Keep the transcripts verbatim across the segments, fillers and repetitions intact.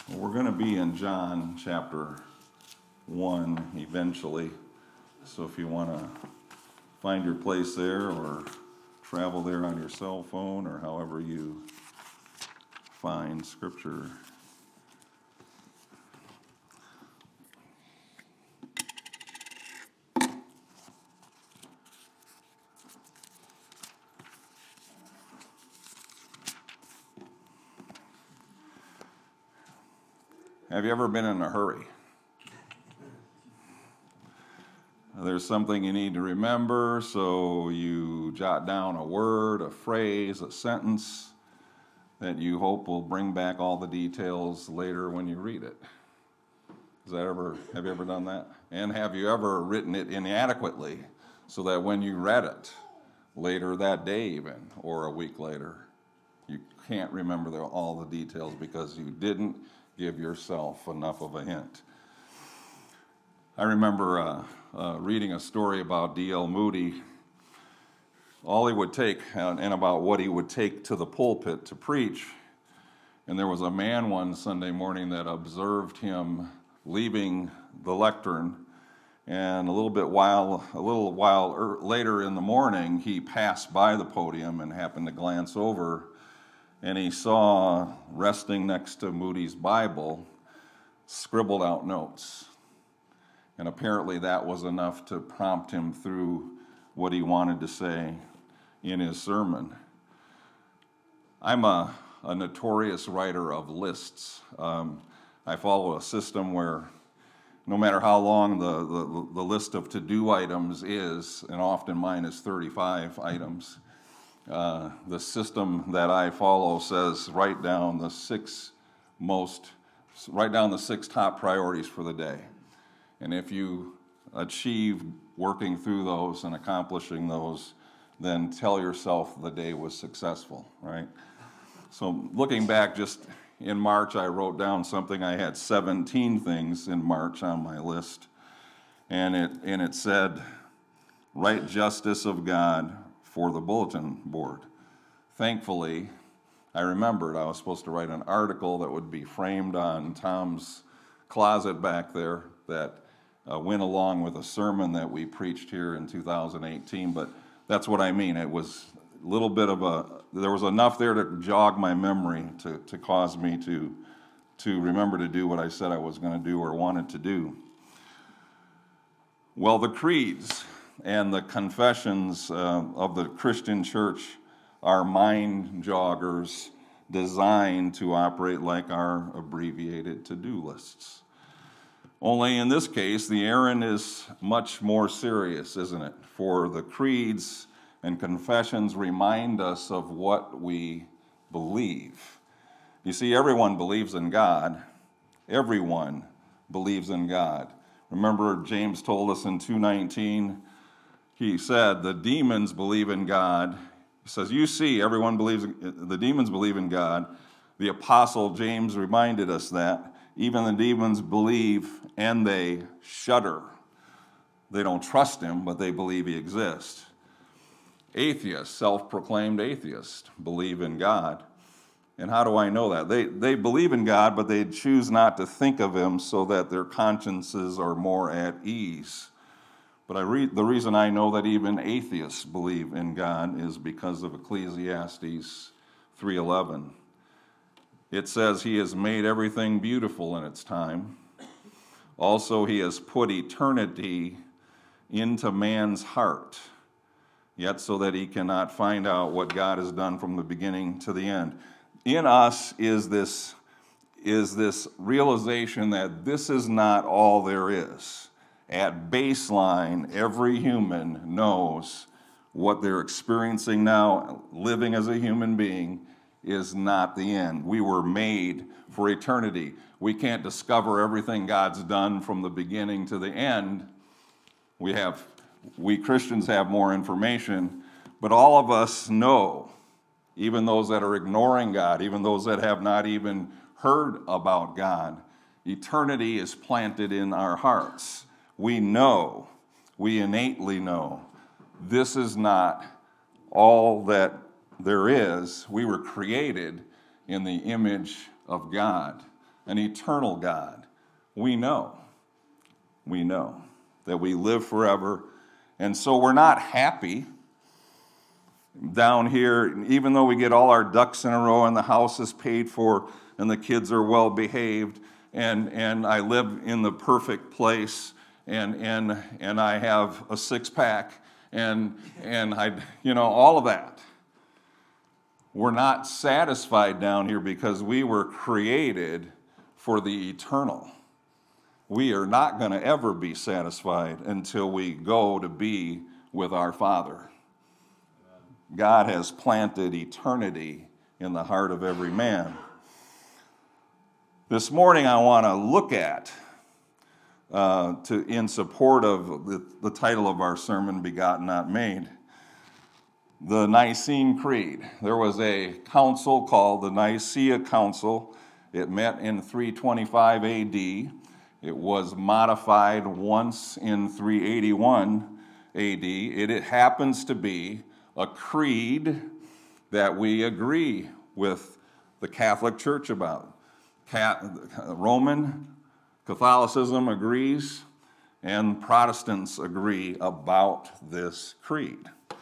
We're going to be in John chapter one eventually. So if you want to find your place there or travel there on your cell phone or however you find scripture. Have you ever been in a hurry? There's something you need to remember, so you jot down a word, a phrase, a sentence that you hope will bring back all the details later when you read it. Has that ever, have you ever done that? And have you ever written it inadequately so that when you read it later that day even, or a week later, you can't remember the, all the details because you didn't give yourself enough of a hint? I remember uh, uh, reading a story about D L Moody. All he would take, uh, and about what he would take to the pulpit to preach. And there was a man one Sunday morning that observed him leaving the lectern, and a little bit while, a little while er, later in the morning, he passed by the podium and happened to glance over, and he saw resting next to Moody's Bible scribbled out notes. And apparently that was enough to prompt him through what he wanted to say in his sermon. I'm a, a notorious writer of lists. Um, I follow a system where no matter how long the, the, the list of to-do items is, and often mine is thirty-five items, uh, the system that I follow says write down the six most, write down the six top priorities for the day. And if you achieve working through those and accomplishing those, then tell yourself the day was successful, right? So looking back, just in March, I wrote down something. I had seventeen things in March on my list. And it, and it said, right justice of God for the bulletin board. Thankfully, I remembered I was supposed to write an article that would be framed on Tom's closet back there that Uh, went along with a sermon that we preached here in two thousand eighteen, but that's what I mean. It was a little bit of a, there was enough there to jog my memory to, to cause me to, to remember to do what I said I was going to do or wanted to do. Well, the creeds and the confessions uh, of the Christian church are mind joggers designed to operate like our abbreviated to-do lists. Only in this case, the errand is much more serious, isn't it? For the creeds and confessions remind us of what we believe. You see, everyone believes in God. Everyone believes in God. Remember, James told us in two nineteen, he said, the demons believe in God. He says, you see, everyone believes, the demons believe in God. The apostle James reminded us that. Even the demons believe and they shudder. They don't trust him, but they believe he exists. Atheists, self-proclaimed atheists, believe in God. And how do I know that? They, they believe in God, but they choose not to think of him so that their consciences are more at ease. But I read, the reason I know that even atheists believe in God is because of Ecclesiastes three eleven. It says he has made everything beautiful in its time. Also, he has put eternity into man's heart, yet so that he cannot find out what God has done from the beginning to the end. In us is this, is this realization that this is not all there is. At baseline, every human knows what they're experiencing now, living as a human being, is not the end. We were made for eternity. We can't discover everything God's done from the beginning to the end. We have, we Christians have more information, but all of us know, even those that are ignoring God, even those that have not even heard about God, eternity is planted in our hearts. We know, we innately know, this is not all that there is. We were created in the image of God. an eternal God. We know, we know that we live forever, and so we're not happy down here, even though we get all our ducks in a row and the house is paid for and the kids are well behaved, and, and I live in the perfect place, and, and, and I have a six pack, and, and I, you know, all of that. We're not satisfied down here because we were created for the eternal. We are not going to ever be satisfied until we go to be with our Father. God has planted eternity in the heart of every man. This morning I want to look at, uh, to, in support of the, the title of our sermon, Begotten Not Made, the Nicene Creed. There was a council called the Nicaea Council. It met in three twenty-five A D. It was modified once in three eighty-one A D. It, it happens to be a creed that we agree with the Catholic Church about. Cat, Roman Catholicism agrees, and Protestants agree about this creed.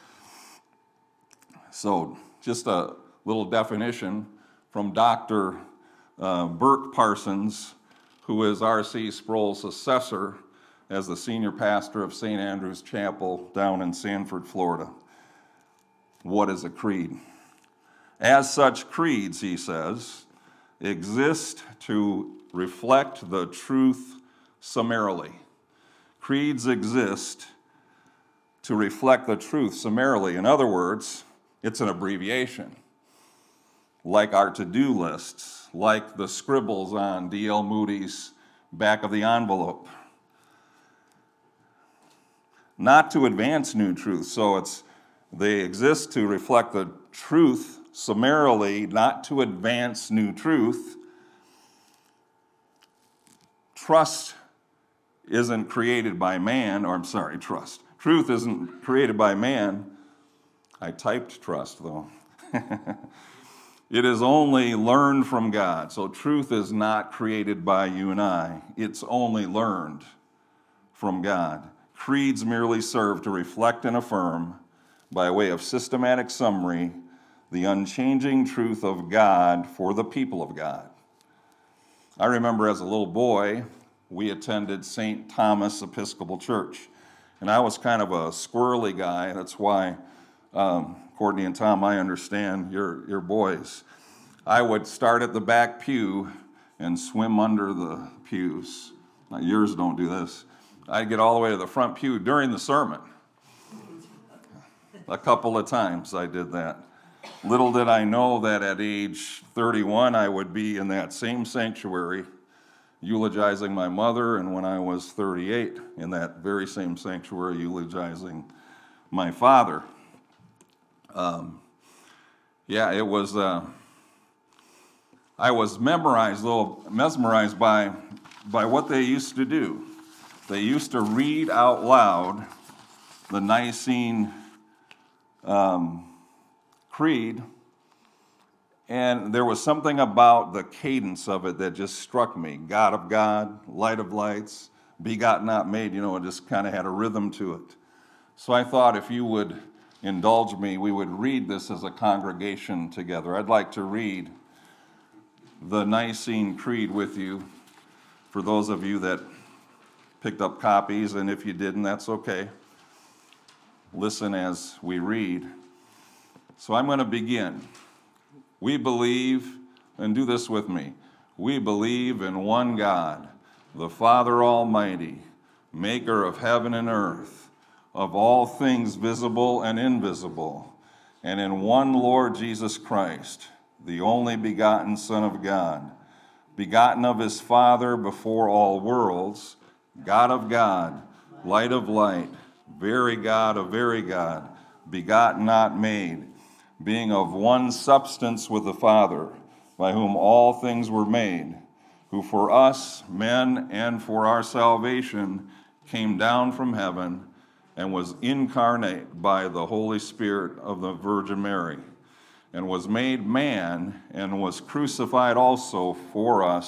So, just a little definition from Doctor Uh, Burke Parsons, who is R C Sproul's successor as the senior pastor of Saint Andrew's Chapel down in Sanford, Florida. What is a creed? As such, creeds, he says, exist to reflect the truth summarily. Creeds exist to reflect the truth summarily. In other words, it's an abbreviation, like our to-do lists, like the scribbles on D L Moody's back of the envelope. Not to advance new truth, so it's they exist to reflect the truth summarily, not to advance new truth. Trust isn't created by man, or I'm sorry, trust. Truth isn't created by man. I typed trust, though. It is only learned from God. So truth is not created by you and I. It's only learned from God. Creeds merely serve to reflect and affirm, by way of systematic summary, the unchanging truth of God for the people of God. I remember as a little boy, we attended Saint Thomas Episcopal Church. And I was kind of a squirrely guy. That's why, um, Courtney and Tom, I understand you're, you're boys. I would start at the back pew and swim under the pews. Now, yours don't do this. I'd get all the way to the front pew during the sermon. A couple of times I did that. Little did I know that at age thirty-one, I would be in that same sanctuary eulogizing my mother, and when I was thirty-eight, in that very same sanctuary eulogizing my father. Um, yeah, it was, uh, I was memorized, though, mesmerized by, by what they used to do. They used to read out loud the Nicene um, Creed, and there was something about the cadence of it that just struck me. God of God, light of lights, begotten not made, you know, it just kind of had a rhythm to it. So I thought if you would indulge me, we would read this as a congregation together. I'd like to read the Nicene Creed with you for those of you that picked up copies, and if you didn't, that's okay. Listen as we read. So I'm going to begin. We believe, and do this with me, we believe in one God, the Father Almighty, maker of heaven and earth, of all things visible and invisible, and in one Lord Jesus Christ, the only begotten Son of God, begotten of his Father before all worlds, God of God, light of light, very God of very God, begotten not made, being of one substance with the Father, by whom all things were made, who for us, men, and for our salvation, came down from heaven, and was incarnate by the Holy Spirit of the Virgin Mary, and was made man, and was crucified also for us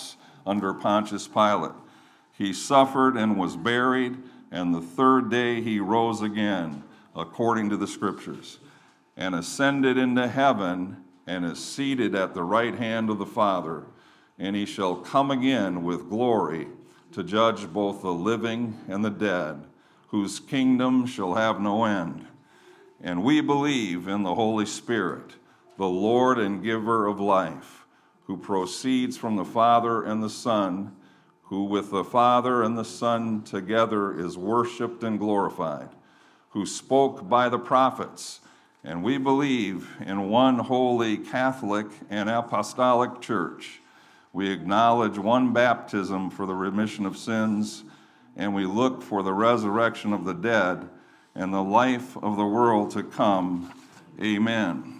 under Pontius Pilate. He suffered and was buried, and the third day he rose again, according to the Scriptures, and ascended into heaven, and is seated at the right hand of the Father. And he shall come again with glory to judge both the living and the dead, whose kingdom shall have no end. And we believe in the Holy Spirit, the Lord and giver of life, who proceeds from the Father and the Son, who with the Father and the Son together is worshiped and glorified, who spoke by the prophets. And we believe in one holy Catholic and Apostolic Church. We acknowledge one baptism for the remission of sins, and we look for the resurrection of the dead and the life of the world to come. Amen.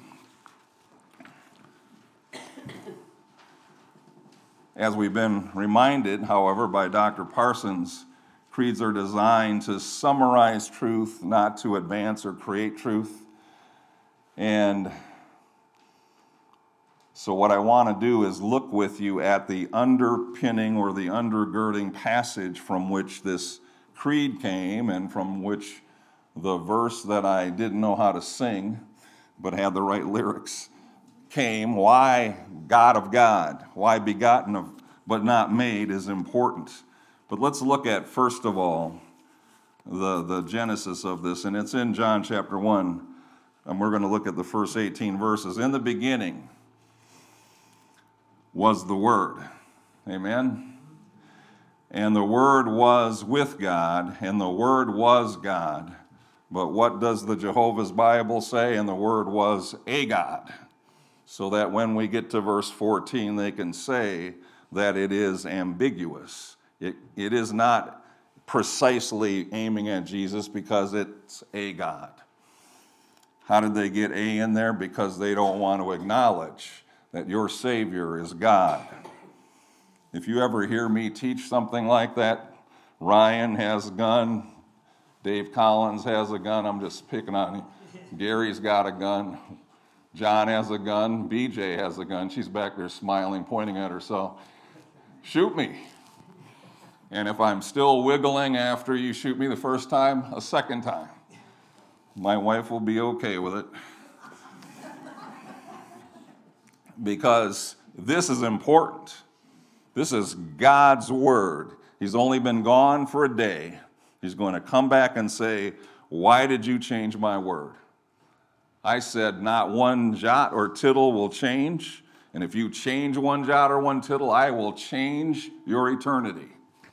As we've been reminded, however, by Doctor Parsons, creeds are designed to summarize truth, not to advance or create truth. And so what I want to do is look with you at the underpinning or the undergirding passage from which this creed came and from which the verse that I didn't know how to sing but had the right lyrics came. Why God of God, why begotten of but not made is important. But let's look at, first of all, the, the genesis of this, and it's in John chapter one, and we're going to look at the first eighteen verses. In the beginning was the Word. Amen? And the Word was with God, and the Word was God. But what does the Jehovah's Bible say? And the Word was a God. So that when we get to verse fourteen, they can say that it is ambiguous. It, it is not precisely aiming at Jesus because it's a God. How did they get a in there? Because they don't want to acknowledge that your Savior is God. If you ever hear me teach something like that, Ryan has a gun, Dave Collins has a gun, I'm just picking on him. Gary's got a gun, John has a gun, B J has a gun. She's back there smiling, pointing at herself. Shoot me. And if I'm still wiggling after you shoot me the first time, a second time. My wife will be okay with it. Because this is important. This is God's word. He's only been gone for a day. He's going to come back and say, why did you change my word? I said not one jot or tittle will change. And if you change one jot or one tittle, I will change your eternity.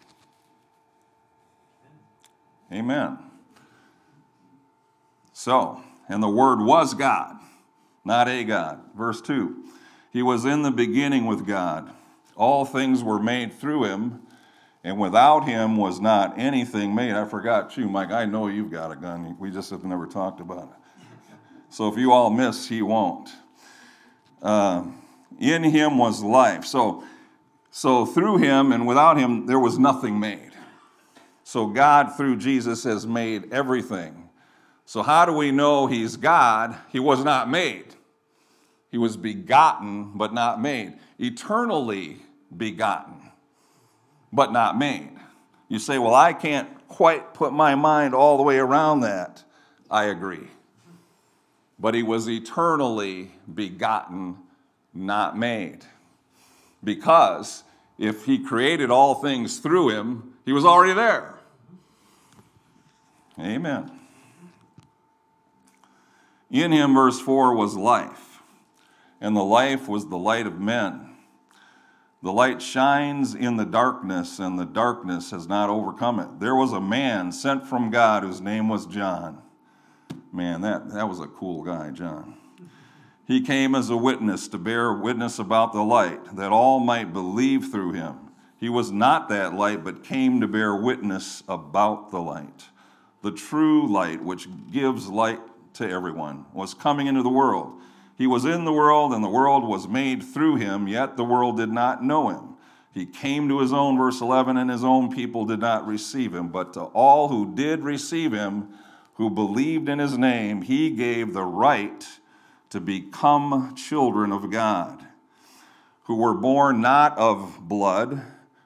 Amen. So, and the Word was God, not a God. Verse two, he was in the beginning with God. All things were made through him, and without him was not anything made. I forgot you, Mike. I know you've got a gun. We just have never talked about it. So if you all miss, he won't. Uh, in him was life. So, so through him and without him, there was nothing made. So God, through Jesus, has made everything. So how do we know he's God? He was not made. He was begotten, but not made. Eternally begotten, but not made. You say, well, I can't quite put my mind all the way around that. I agree. But he was eternally begotten, not made. Because if he created all things through him, he was already there. Amen. In him, verse four, was life, and the life was the light of men. The light shines in the darkness, and the darkness has not overcome it. There was a man sent from God whose name was John. Man, that, that was a cool guy, John. He came as a witness to bear witness about the light, that all might believe through him. He was not that light, but came to bear witness about the light. The true light, which gives light to everyone, was coming into the world. He was in the world, and the world was made through him, yet the world did not know him. He came to his own, verse eleven, and his own people did not receive him. But to all who did receive him, who believed in his name, he gave the right to become children of God, who were born not of blood,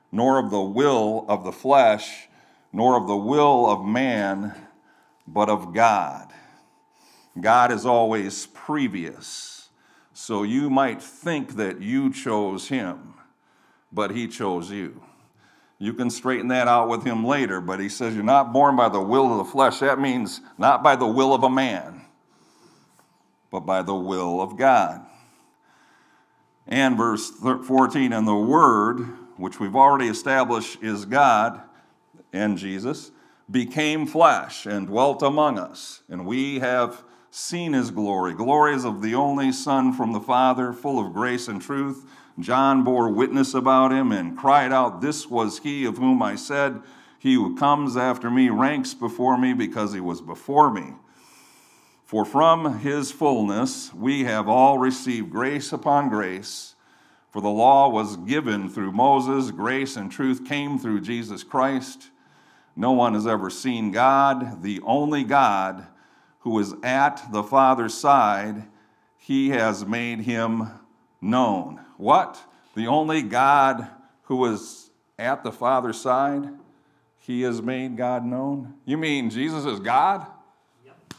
nor of the will of the flesh, nor of the will of man, but of God. God is always previous. So you might think that you chose him, but he chose you. You can straighten that out with him later, but he says you're not born by the will of the flesh. That means not by the will of a man, but by the will of God. And verse fourteen, and the Word, which we've already established is God and Jesus, became flesh and dwelt among us. And we have seen his glory. Glory is of the only Son from the Father, full of grace and truth. John bore witness about him and cried out, "This was he of whom I said, he who comes after me ranks before me because he was before me." For from his fullness we have all received grace upon grace. For the law was given through Moses, grace and truth came through Jesus Christ. No one has ever seen God, the only God who is at the Father's side. He has made him known. What? The only God who is at the Father's side? He has made God known? You mean Jesus is God? Yep.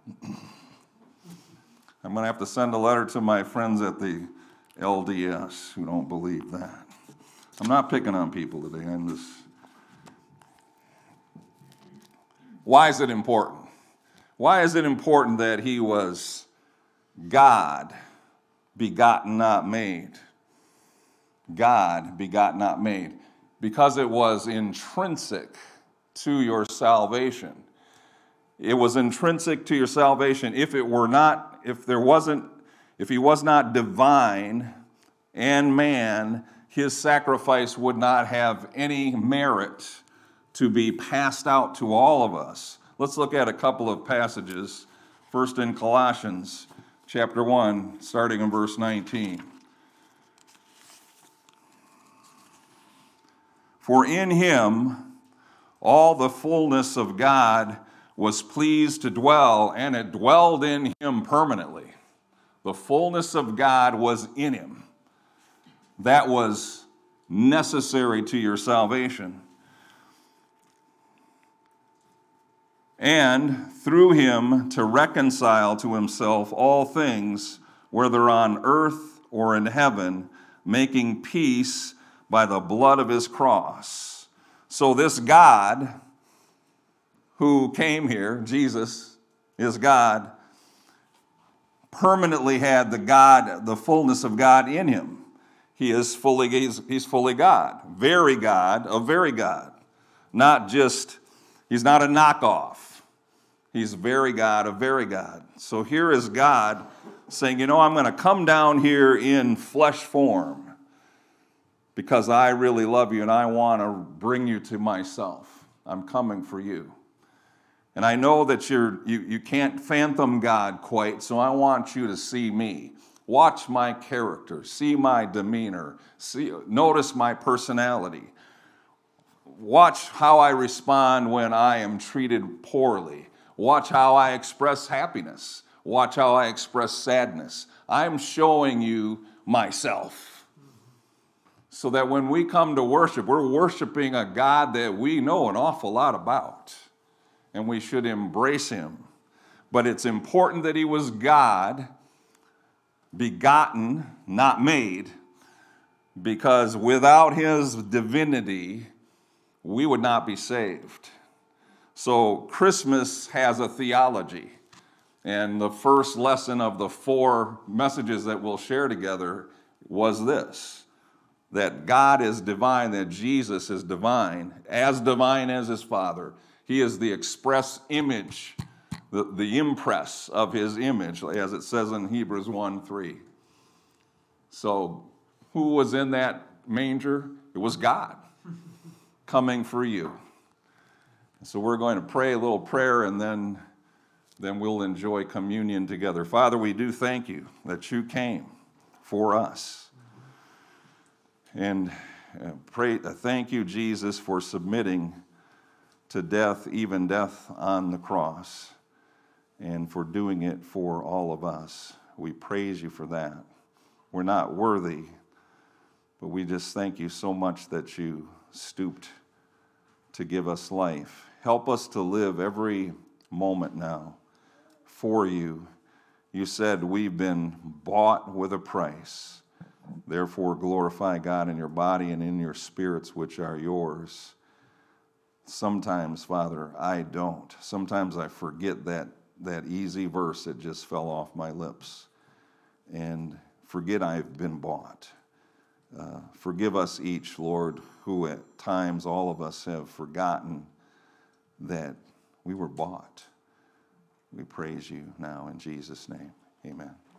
I'm going to have to send a letter to my friends at the L D S who don't believe that. I'm not picking on people today. I'm just... Why is it important? Why is it important that he was God, begotten, not made? God, begotten, not made. Because it was intrinsic to your salvation. It was intrinsic to your salvation. If it were not, if there wasn't, if he was not divine and man, his sacrifice would not have any merit to be passed out to all of us. Let's look at a couple of passages. First in Colossians chapter one, starting in verse nineteen. For in him all the fullness of God was pleased to dwell, and it dwelled in him permanently. The fullness of God was in him. That was necessary to your salvation. And through him to reconcile to himself all things, whether on earth or in heaven, making peace by the blood of his cross. So this God who came here, Jesus is God, permanently had the God, the fullness of God in him. He is fully, he's, he's fully God, very God, a very God. Not just, he's not a knockoff. He's very God, a very God. So here is God saying, you know, I'm going to come down here in flesh form because I really love you and I want to bring you to myself. I'm coming for you. And I know that you're, you, you can't fathom God quite, so I want you to see me. Watch my character, see my demeanor, see, notice my personality. Watch how I respond when I am treated poorly. Watch how I express happiness. Watch how I express sadness. I'm showing you myself. So that when we come to worship, we're worshiping a God that we know an awful lot about. And we should embrace him. But it's important that he was God, begotten, not made, because without his divinity, we would not be saved. So Christmas has a theology. And the first lesson of the four messages that we'll share together was this. That God is divine, that Jesus is divine, as divine as his Father. He is the express image, the, the impress of his image, as it says in Hebrews one three. So who was in that manger? It was God coming for you. So we're going to pray a little prayer, and then, then we'll enjoy communion together. Father, we do thank you that you came for us. And pray, thank you, Jesus, for submitting to death, even death on the cross, and for doing it for all of us. We praise you for that. We're not worthy, but we just thank you so much that you stooped to give us life. Help us to live every moment now for you. You said we've been bought with a price. Therefore, glorify God in your body and in your spirits, which are yours. Sometimes, Father, I don't. Sometimes I forget that, that easy verse that just fell off my lips. And forget I've been bought. Uh, forgive us each, Lord, who at times all of us have forgotten that we were bought. We praise you now in Jesus' name. Amen.